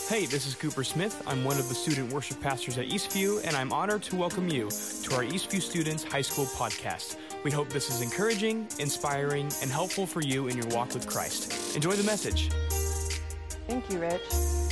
Hey, this is Cooper Smith. I'm one of the student worship pastors at Eastview, and I'm honored to welcome you to our Eastview Students High School podcast. We hope this is encouraging, inspiring, and helpful for you in your walk with Christ. Enjoy the message. Thank you, Rich.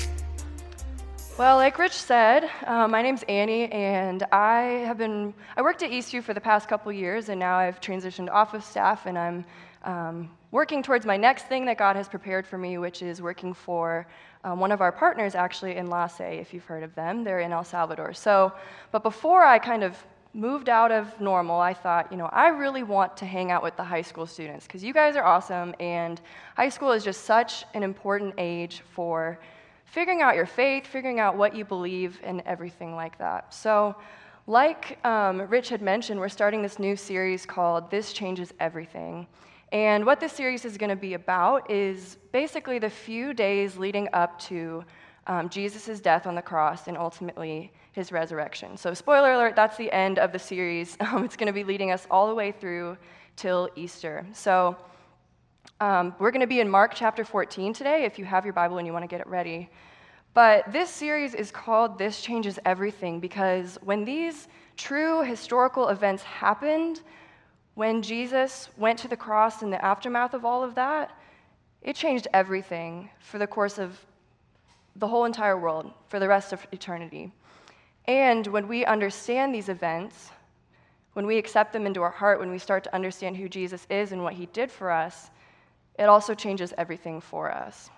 Well, like Rich said, my name's Annie, and I worked at Eastview for the past couple years, and now I've transitioned to office staff, and I'm working towards my next thing that God has prepared for me, which is working for one of our partners, actually, in LASE, if you've heard of them. They're in El Salvador. But before I kind of moved out of normal, I thought, I really want to hang out with the high school students, because you guys are awesome, and high school is just such an important age for figuring out your faith, figuring out what you believe, and everything like that. So, like Rich had mentioned, we're starting this new series called This Changes Everything. And what this series is going to be about is basically the few days leading up to Jesus' death on the cross and ultimately his resurrection. So spoiler alert, that's the end of the series. It's going to be leading us all the way through till Easter. So we're going to be in Mark chapter 14 today, if you have your Bible and you want to get it ready. But this series is called This Changes Everything because when these true historical events happened, when Jesus went to the cross in the aftermath of all of that, it changed everything for the course of the whole entire world, for the rest of eternity. And when we understand these events, when we accept them into our heart, when we start to understand who Jesus is and what he did for us, it also changes everything for us.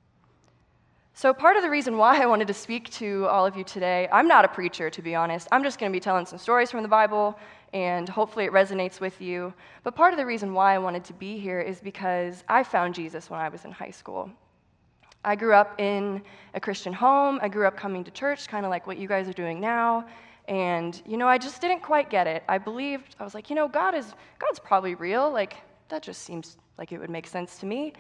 So part of the reason why I wanted to speak to all of you today, I'm not a preacher, to be honest. I'm just going to be telling some stories from the Bible, and hopefully it resonates with you. But part of the reason why I wanted to be here is because I found Jesus when I was in high school. I grew up in a Christian home. I grew up coming to church, kind of like what you guys are doing now. And, I just didn't quite get it. I was like, God's probably real. Like, that just seems like it would make sense to me.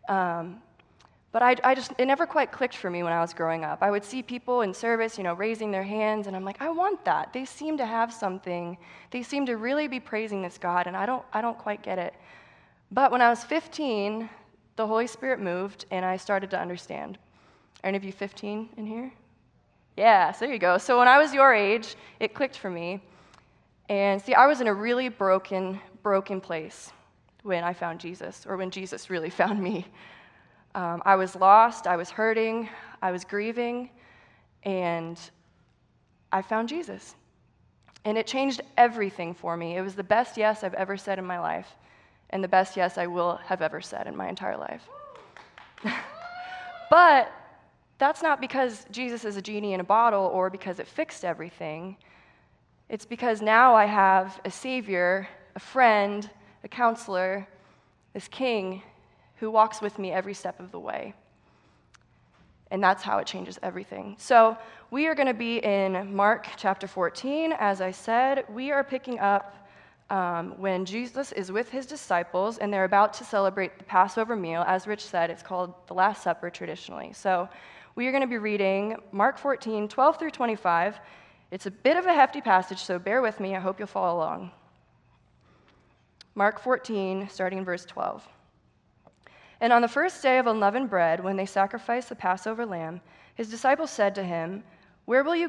But it never quite clicked for me when I was growing up. I would see people in service, raising their hands, and I'm like, I want that. They seem to have something. They seem to really be praising this God, and I don't quite get it. But when I was 15, the Holy Spirit moved, and I started to understand. Are any of you 15 in here? Yeah, so there you go. So when I was your age, it clicked for me. And see, I was in a really broken place when I found Jesus, or when Jesus really found me. I was lost, I was hurting, I was grieving, and I found Jesus. And it changed everything for me. It was the best yes I've ever said in my life, and the best yes I will have ever said in my entire life. But that's not because Jesus is a genie in a bottle or because it fixed everything. It's because now I have a Savior, a friend, a counselor, this King who walks with me every step of the way. And that's how it changes everything. So we are going to be in Mark chapter 14. As I said, we are picking up when Jesus is with his disciples and they're about to celebrate the Passover meal. As Rich said, it's called the Last Supper traditionally. So we are going to be reading Mark 14, 12 through 25. It's a bit of a hefty passage, so bear with me. I hope you'll follow along. Mark 14, starting in verse 12. And on the first day of unleavened bread, when they sacrificed the Passover lamb, his disciples said to him, Where will you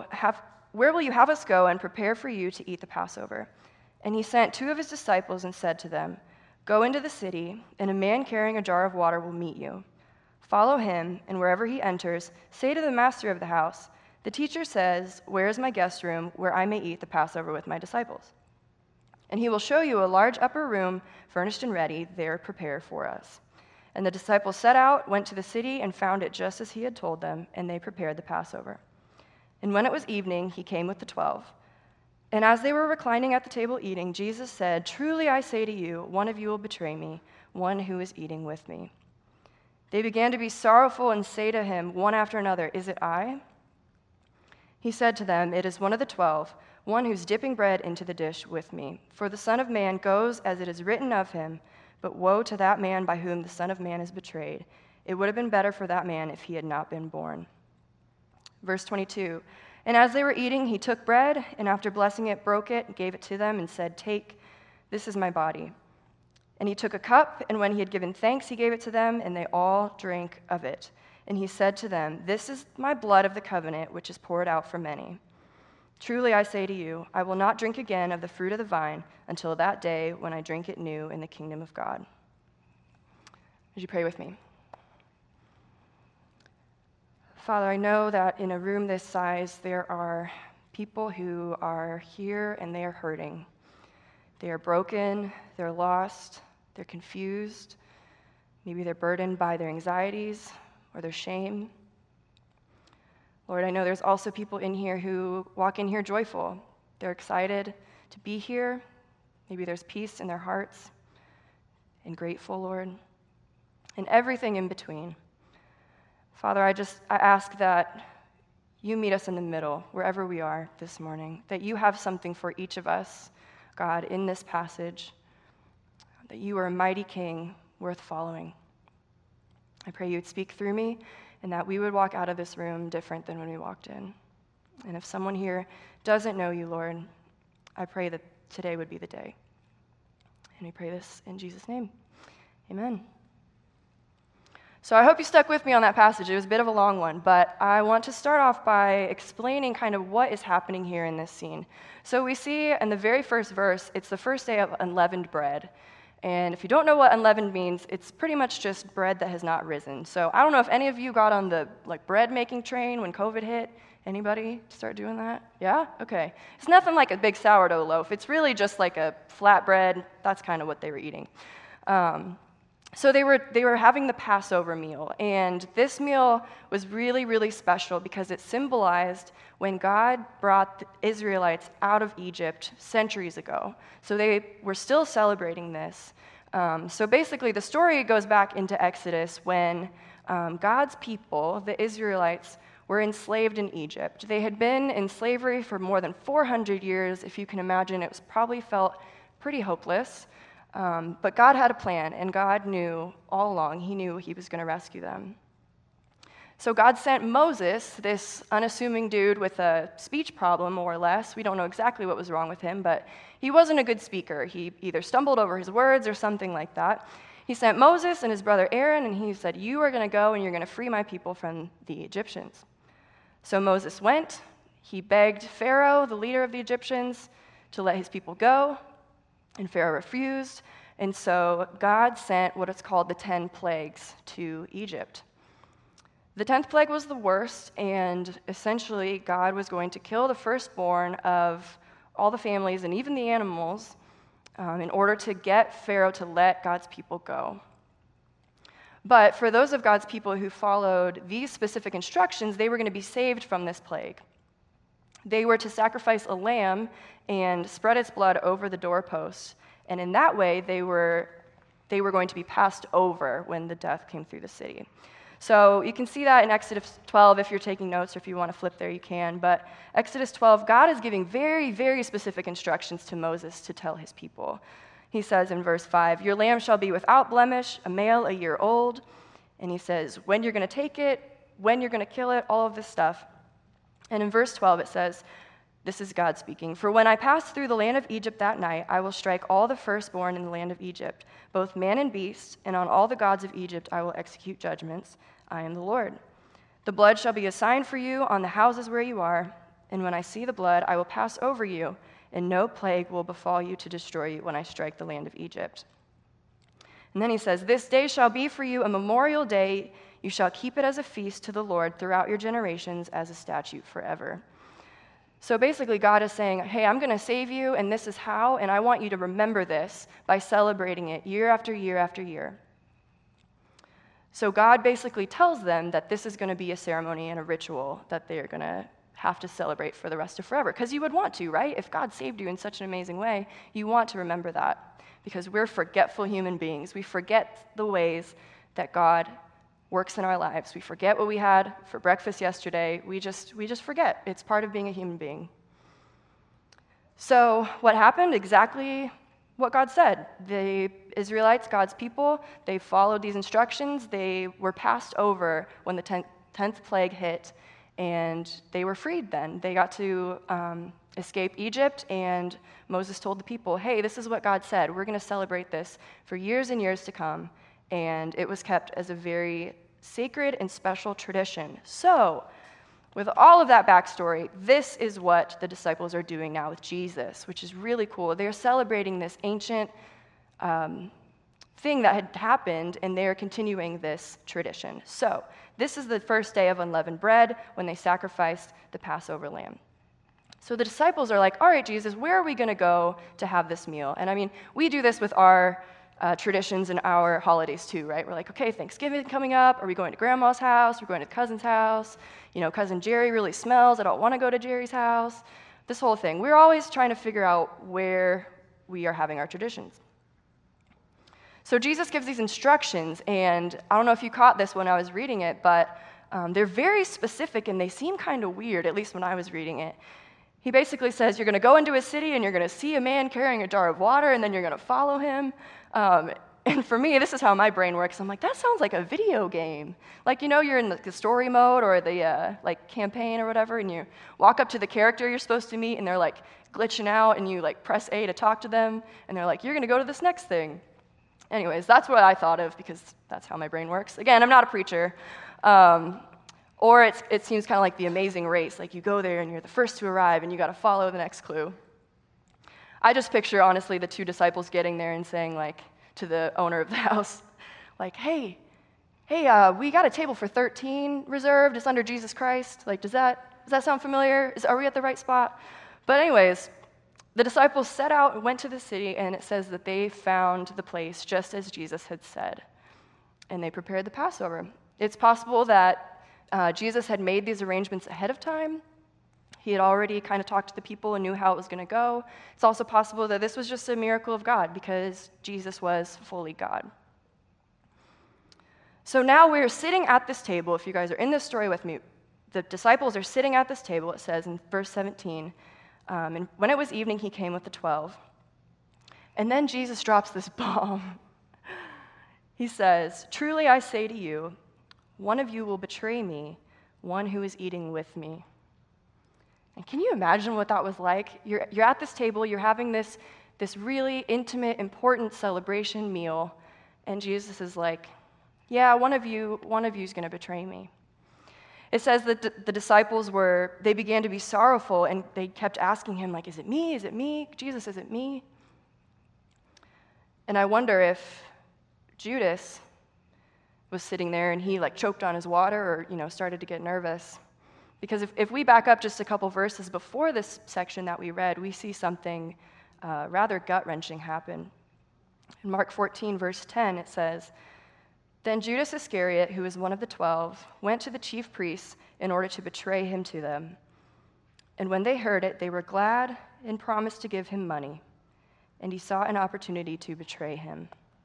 have us go and prepare for you to eat the Passover? And he sent two of his disciples and said to them, Go into the city, and a man carrying a jar of water will meet you. Follow him, and wherever he enters, say to the master of the house, The teacher says, Where is my guest room, where I may eat the Passover with my disciples? And he will show you a large upper room, furnished and ready, there prepared for us. And the disciples set out, went to the city, and found it just as he had told them, and they prepared the Passover. And when it was evening, he came with the 12. And as they were reclining at the table eating, Jesus said, Truly I say to you, one of you will betray me, one who is eating with me. They began to be sorrowful and say to him, one after another, Is it I? He said to them, It is one of the 12, one who's dipping bread into the dish with me. For the Son of Man goes as it is written of him, but woe to that man by whom the Son of Man is betrayed. It would have been better for that man if he had not been born. Verse 22, And as they were eating, he took bread, and after blessing it, broke it, gave it to them, and said, Take, this is my body. And he took a cup, and when he had given thanks, he gave it to them, and they all drank of it. And he said to them, "This is my blood of the covenant, which is poured out for many. Truly I say to you, I will not drink again of the fruit of the vine until that day when I drink it new in the kingdom of God." Would you pray with me? Father, I know that in a room this size, there are people who are here and they are hurting. They are broken, they're lost, they're confused. Maybe they're burdened by their anxieties or their shame. Lord, I know there's also people in here who walk in here joyful. They're excited to be here. Maybe there's peace in their hearts and grateful, Lord, and everything in between. Father, I ask that you meet us in the middle, wherever we are this morning, that you have something for each of us, God, in this passage, that you are a mighty King worth following. I pray you would speak through me and that we would walk out of this room different than when we walked in. And if someone here doesn't know you, Lord, I pray that today would be the day. And we pray this in Jesus' name. Amen. So I hope you stuck with me on that passage. It was a bit of a long one, but I want to start off by explaining kind of what is happening here in this scene. So we see in the very first verse, it's the first day of unleavened bread. And if you don't know what unleavened means, it's pretty much just bread that has not risen. So I don't know if any of you got on the bread making train when COVID hit. Anybody start doing that? Yeah? Okay. It's nothing like a big sourdough loaf. It's really just like a flat bread. That's kind of what they were eating. So they were having the Passover meal, and this meal was really, really special because it symbolized when God brought the Israelites out of Egypt centuries ago. So they were still celebrating this. So basically, the story goes back into Exodus when God's people, the Israelites, were enslaved in Egypt. They had been in slavery for more than 400 years. If you can imagine, it was probably felt pretty hopeless. But God had a plan, and God knew all along. He knew he was going to rescue them. So God sent Moses, this unassuming dude with a speech problem, more or less. We don't know exactly what was wrong with him, but he wasn't a good speaker. He either stumbled over his words or something like that. He sent Moses and his brother Aaron, and he said, "You are going to go, and you're going to free my people from the Egyptians." So Moses went. He begged Pharaoh, the leader of the Egyptians, to let his people go. And Pharaoh refused, and so God sent what is called the 10 plagues to Egypt. The 10th plague was the worst, and essentially God was going to kill the firstborn of all the families and even the animals in order to get Pharaoh to let God's people go. But for those of God's people who followed these specific instructions, they were going to be saved from this plague. They were to sacrifice a lamb and spread its blood over the doorposts, and in that way they were going to be passed over when the death came through the city. So you can see that in Exodus 12. If you're taking notes or if you want to flip there, you can. But Exodus 12, God is giving very, very specific instructions to Moses to tell his people. He says in verse 5, "Your lamb shall be without blemish, a male a year old." And he says when you're going to take it, when you're going to kill it, all of this stuff. And in verse 12 it says, this is God speaking, "For when I pass through the land of Egypt that night, I will strike all the firstborn in the land of Egypt, both man and beast, and on all the gods of Egypt I will execute judgments. I am the Lord. The blood shall be a sign for you on the houses where you are, and when I see the blood, I will pass over you, and no plague will befall you to destroy you when I strike the land of Egypt." And then he says, "This day shall be for you a memorial day. You shall keep it as a feast to the Lord throughout your generations as a statute forever." So basically, God is saying, hey, I'm going to save you, and this is how, and I want you to remember this by celebrating it year after year after year. So God basically tells them that this is going to be a ceremony and a ritual that they are going to have to celebrate for the rest of forever. Because you would want to, right? If God saved you in such an amazing way, you want to remember that. Because we're forgetful human beings. We forget the ways that God works in our lives. We forget what we had for breakfast yesterday. We just forget. It's part of being a human being. So what happened? Exactly what God said. The Israelites, God's people, they followed these instructions. They were passed over when the 10th plague hit, and they were freed then. They got to escape Egypt, and Moses told the people, hey, this is what God said. We're going to celebrate this for years and years to come. And it was kept as a very sacred and special tradition. So, with all of that backstory, this is what the disciples are doing now with Jesus, which is really cool. They're celebrating this ancient thing that had happened, and they're continuing this tradition. So, this is the first day of unleavened bread when they sacrificed the Passover lamb. So the disciples are like, all right, Jesus, where are we going to go to have this meal? And I mean, we do this with our traditions and our holidays too, right? We're like, okay, Thanksgiving coming up. Are we going to grandma's house? We're going to cousin's house. You know, cousin Jerry really smells. I don't want to go to Jerry's house. This whole thing. We're always trying to figure out where we are having our traditions. So Jesus gives these instructions, and I don't know if you caught this when I was reading it, but they're very specific, and they seem kind of weird, at least when I was reading it. He basically says, you're going to go into a city, and you're going to see a man carrying a jar of water, and then you're going to follow him. And for me, this is how my brain works. I'm like, that sounds like a video game. Like, you know, you're in the story mode or the campaign or whatever, and you walk up to the character you're supposed to meet, and they're like glitching out, and you like press A to talk to them, and they're like, you're going to go to this next thing. Anyways, that's what I thought of because that's how my brain works. Again, I'm not a preacher. Or it seems kind of like The Amazing Race. Like you go there and you're the first to arrive and you got to follow the next clue. I just picture, honestly, the two disciples getting there and saying, like, to the owner of the house, like, hey, we got a table for 13 reserved. It's under Jesus Christ. Like, does that sound familiar? Are we at the right spot? But anyways, the disciples set out and went to the city, and it says that they found the place just as Jesus had said, and they prepared the Passover. It's possible that Jesus had made these arrangements ahead of time. He had already kind of talked to the people and knew how it was going to go. It's also possible that this was just a miracle of God because Jesus was fully God. So now we're sitting at this table. If you guys are in this story with me, the disciples are sitting at this table, it says in verse 17. And when it was evening, he came with the 12. And then Jesus drops this bomb. He says, truly I say to you, one of you will betray me, one who is eating with me. And can you imagine what that was like? You're at this table, you're having this really intimate, important celebration meal, and Jesus is like, yeah, one of you is going to betray me. It says that the disciples they began to be sorrowful, and they kept asking him, like, is it me? Is it me? Jesus, is it me? And I wonder if Judas was sitting there and he like choked on his water or, started to get nervous. Because if we back up just a couple verses before this section that we read, we see something rather gut-wrenching happen. In Mark 14, verse 10, it says, then Judas Iscariot, who was one of the 12, went to the chief priests in order to betray him to them. And when they heard it, they were glad and promised to give him money. And he saw an opportunity to betray him.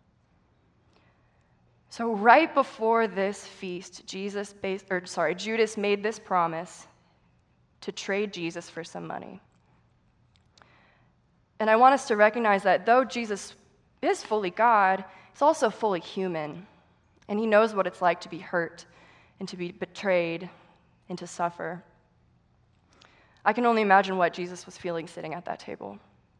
So right before this feast, Judas made this promise to trade Jesus for some money. And I want us to recognize that though Jesus is fully God, he's also fully human. And he knows what it's like to be hurt and to be betrayed and to suffer. I can only imagine what Jesus was feeling sitting at that table.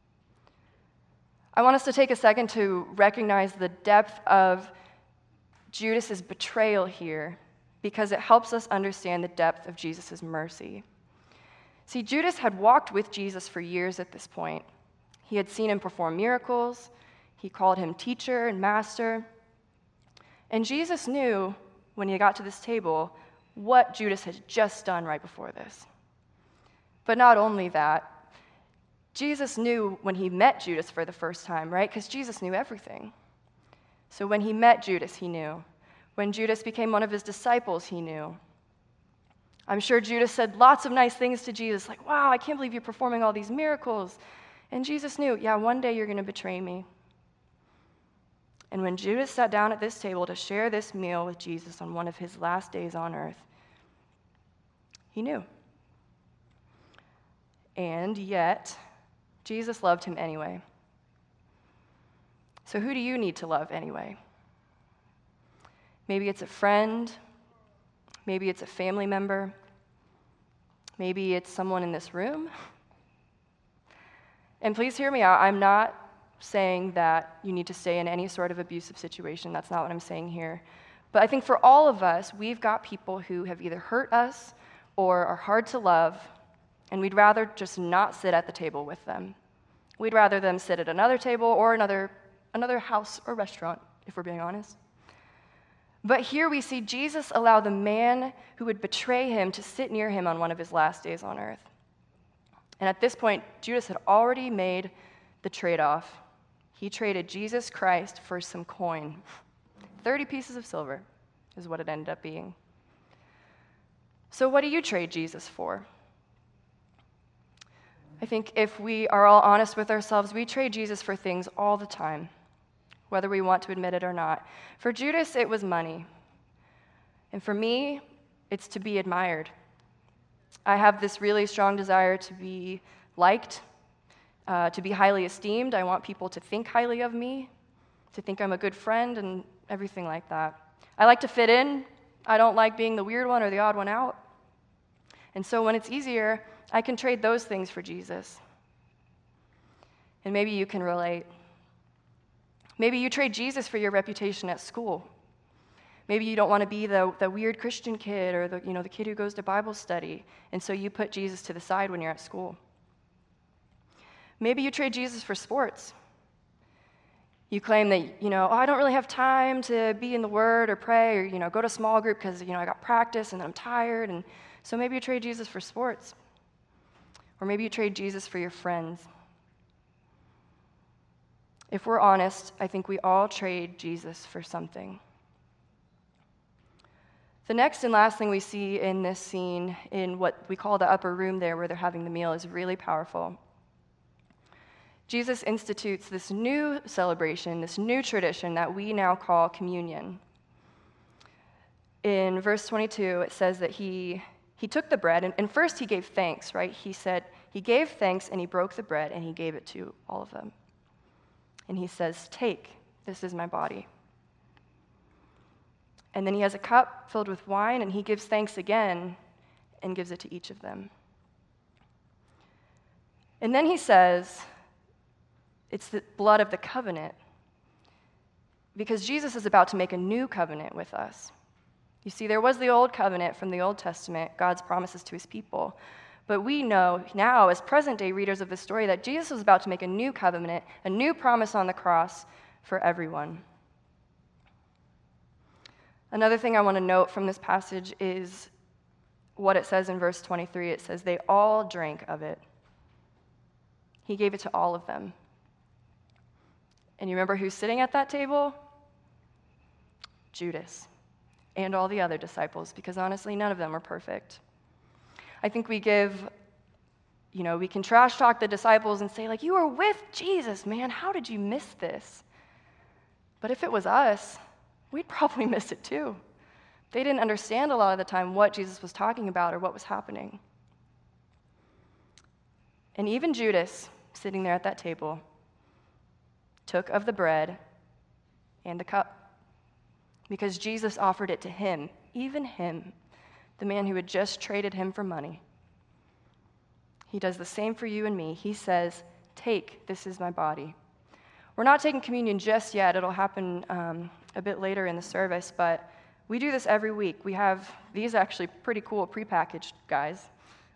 I want us to take a second to recognize the depth of Judas's betrayal here because it helps us understand the depth of Jesus' mercy. See, Judas had walked with Jesus for years at this point. He had seen him perform miracles. He called him teacher and master. And Jesus knew when he got to this table what Judas had just done right before this. But not only that, Jesus knew when he met Judas for the first time, right? Because Jesus knew everything. So when he met Judas, he knew. When Judas became one of his disciples, he knew. I'm sure Judas said lots of nice things to Jesus, like, wow, I can't believe you're performing all these miracles. And Jesus knew, yeah, one day you're going to betray me. And when Judas sat down at this table to share this meal with Jesus on one of his last days on earth, he knew. And yet, Jesus loved him anyway. So who do you need to love anyway? Maybe it's a friend. Maybe it's a family member. Maybe it's someone in this room. And please hear me out. I'm not saying that you need to stay in any sort of abusive situation. That's not what I'm saying here. But I think for all of us, we've got people who have either hurt us or are hard to love, and we'd rather just not sit at the table with them. We'd rather them sit at another table or another house or restaurant, if we're being honest. But here we see Jesus allow the man who would betray him to sit near him on one of his last days on earth. And at this point, Judas had already made the trade-off. He traded Jesus Christ for some coin. 30 pieces of silver is what it ended up being. So what do you trade Jesus for? I think if we are all honest with ourselves, we trade Jesus for things all the time, whether we want to admit it or not. For Judas, it was money. And for me, it's to be admired. I have this really strong desire to be liked, to be highly esteemed. I want people to think highly of me, to think I'm a good friend and everything like that. I like to fit in. I don't like being the weird one or the odd one out. And so when it's easier, I can trade those things for Jesus. And maybe you can relate. Maybe you trade Jesus for your reputation at school. Maybe you don't want to be the weird Christian kid or the kid who goes to Bible study, and so you put Jesus to the side when you're at school. Maybe you trade Jesus for sports. You claim that, I don't really have time to be in the Word or pray or, go to small group because, I got practice and I'm tired, and so maybe you trade Jesus for sports. Or maybe you trade Jesus for your friends. If we're honest, I think we all trade Jesus for something. The next and last thing we see in this scene, in what we call the upper room there where they're having the meal, is really powerful. Jesus institutes this new celebration, this new tradition that we now call communion. In verse 22, it says that he took the bread, and first he gave thanks, right? He said, he gave thanks, and he broke the bread, and he gave it to all of them. And he says, "Take, this is my body." And then he has a cup filled with wine, and he gives thanks again and gives it to each of them. And then he says, it's the blood of the covenant, because Jesus is about to make a new covenant with us. You see, there was the old covenant from the Old Testament, God's promises to his people. But we know now, as present-day readers of the story, that Jesus was about to make a new covenant, a new promise on the cross for everyone. Another thing I want to note from this passage is what it says in verse 23. It says, they all drank of it. He gave it to all of them. And you remember who's sitting at that table? Judas and all the other disciples, because honestly, none of them were perfect. I think we can trash talk the disciples and say, you were with Jesus, man. How did you miss this? But if it was us, we'd probably miss it too. They didn't understand a lot of the time what Jesus was talking about or what was happening. And even Judas, sitting there at that table, took of the bread and the cup, because Jesus offered it to him, even him, the man who had just traded him for money. He does the same for you and me. He says, "Take, this is my body." We're not taking communion just yet. It'll happen a bit later in the service, but we do this every week. We have these actually pretty cool prepackaged guys.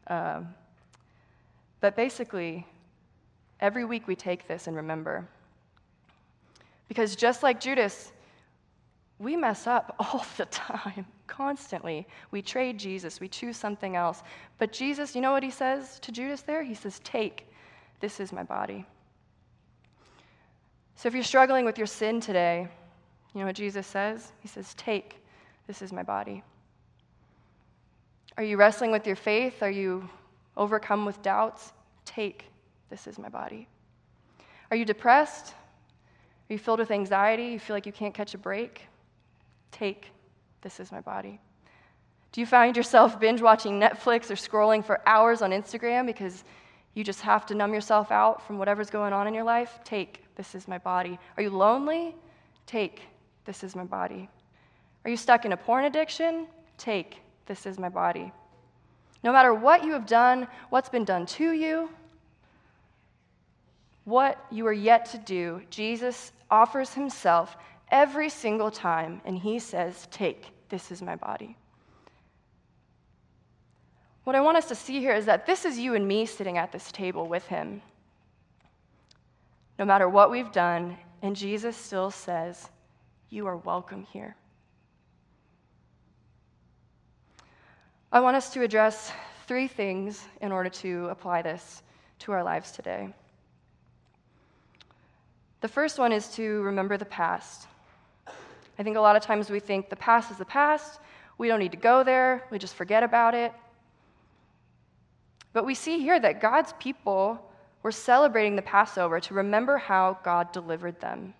But basically, every week we take this and remember. Because just like Judas, we mess up all the time, constantly. We trade Jesus, we choose something else. But Jesus, you know what he says to Judas there? He says, "Take, this is my body." So if you're struggling with your sin today, you know what Jesus says? He says, "Take, this is my body." Are you wrestling with your faith? Are you overcome with doubts? Take, this is my body. Are you depressed? Are you filled with anxiety? You feel like you can't catch a break? Take, this is my body. Do you find yourself binge watching Netflix or scrolling for hours on Instagram because you just have to numb yourself out from whatever's going on in your life? Take, this is my body. Are you lonely? Take, this is my body. Are you stuck in a porn addiction? Take, this is my body. No matter what you have done, what's been done to you, what you are yet to do, Jesus offers himself every single time, and he says, "Take, this is my body." What I want us to see here is that this is you and me sitting at this table with him. No matter what we've done, and Jesus still says, "You are welcome here." I want us to address 3 things in order to apply this to our lives today. The first one is to remember the past. I think a lot of times we think the past is the past, we don't need to go there, we just forget about it. But we see here that God's people were celebrating the Passover to remember how God delivered them.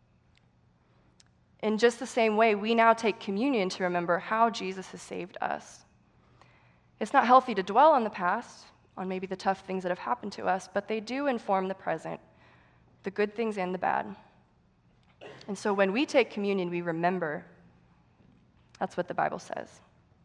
In just the same way, we now take communion to remember how Jesus has saved us. It's not healthy to dwell on the past, on maybe the tough things that have happened to us, but they do inform the present, the good things and the bad. And so when we take communion, we remember. That's what the Bible says.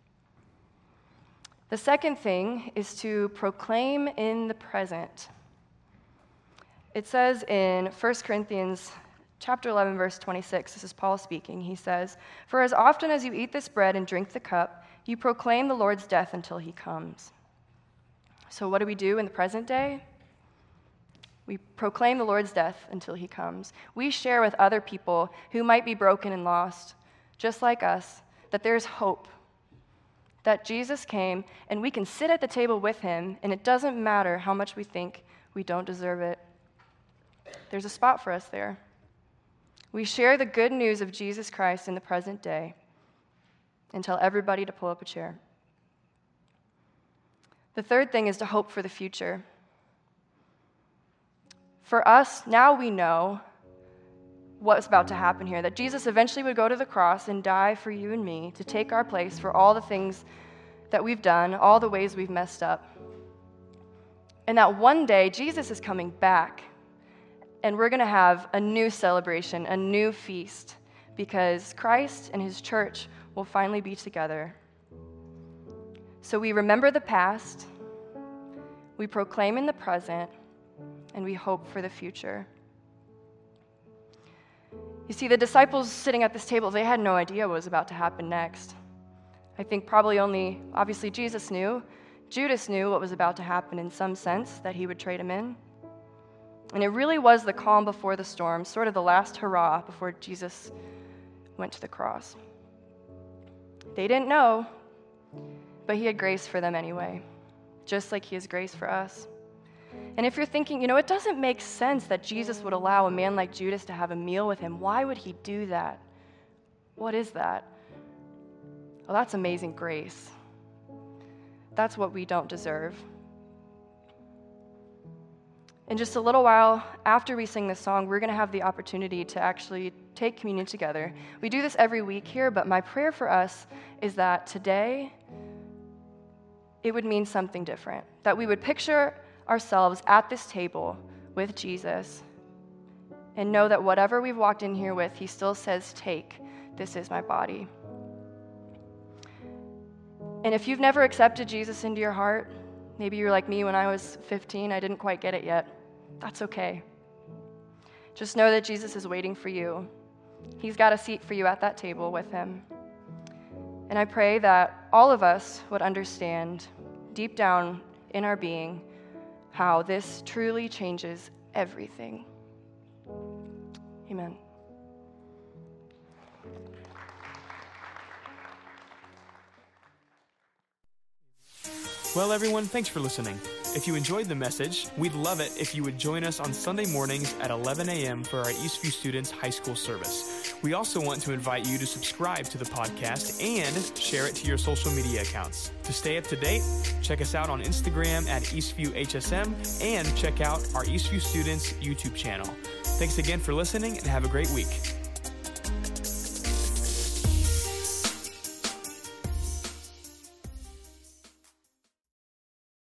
The second thing is to proclaim in the present. It says in 1 Corinthians chapter 11, verse 26, this is Paul speaking. He says, "For as often as you eat this bread and drink the cup, you proclaim the Lord's death until he comes." So what do we do in the present day? We proclaim the Lord's death until he comes. We share with other people who might be broken and lost, just like us, that there's hope, that Jesus came and we can sit at the table with him, and it doesn't matter how much we think we don't deserve it. There's a spot for us there. We share the good news of Jesus Christ in the present day and tell everybody to pull up a chair. The third thing is to hope for the future. For us, now we know what's about to happen here, that Jesus eventually would go to the cross and die for you and me to take our place for all the things that we've done, all the ways we've messed up. And that one day, Jesus is coming back, and we're going to have a new celebration, a new feast, because Christ and his church will finally be together. So we remember the past, we proclaim in the present, and we hope for the future. You see, the disciples sitting at this table, they had no idea what was about to happen next. I think probably obviously Jesus knew. Judas knew what was about to happen in some sense, that he would trade him in. And it really was the calm before the storm, sort of the last hurrah before Jesus went to the cross. They didn't know, but he had grace for them anyway, just like he has grace for us. And if you're thinking, it doesn't make sense that Jesus would allow a man like Judas to have a meal with him. Why would he do that? What is that? Well, that's amazing grace. That's what we don't deserve. In just a little while after we sing this song, we're going to have the opportunity to actually take communion together. We do this every week here, but my prayer for us is that today it would mean something different, that we would picture ourselves at this table with Jesus and know that whatever we've walked in here with, he still says, "Take, this is my body." And if you've never accepted Jesus into your heart, maybe you're like me when I was 15, I didn't quite get it yet. That's okay. Just know that Jesus is waiting for you. He's got a seat for you at that table with him. And I pray that all of us would understand deep down in our being how this truly changes everything. Amen. Well, everyone, thanks for listening. If you enjoyed the message, we'd love it if you would join us on Sunday mornings at 11 a.m. for our Eastview Students High School service. We also want to invite you to subscribe to the podcast and share it to your social media accounts. To stay up to date, check us out on Instagram at EastviewHSM and check out our Eastview Students YouTube channel. Thanks again for listening and have a great week.